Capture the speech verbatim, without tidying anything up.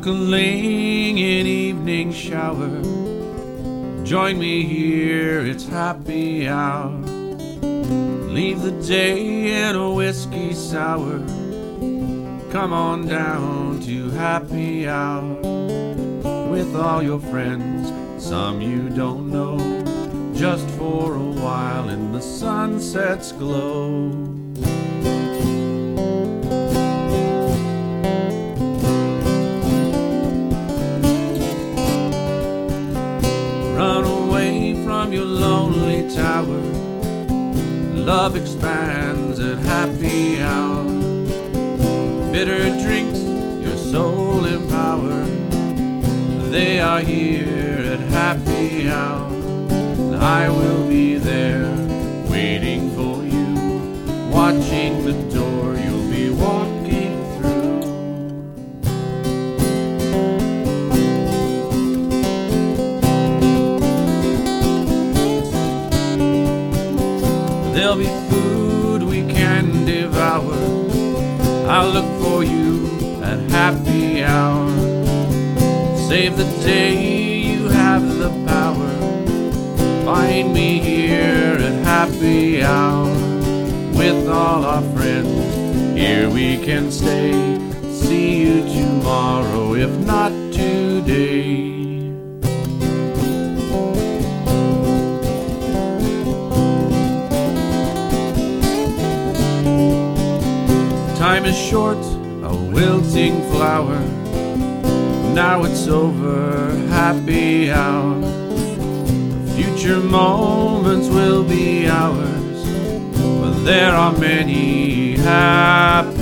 sparkling in evening shower. Join me here, it's happy hour. Leave the day in a whiskey sour. Come on down to happy hour with all your friends, some you don't know, just for a while in the sunset's glow. Run away from your lonely tower. Love expands at happy hour. Bitter drinks your soul empower. They are here at happy hour. And I will be there waiting for you, watching the door you'll be walking through. There'll be food we can devour. I'll look for you at happy hour. Save the day, you have the power. Find me here at happy hour with all our friends. Here we can stay. See you tomorrow, if not today. Time is short, a wilting flower. Now it's over, happy hour. Future moments will be ours, but there are many happy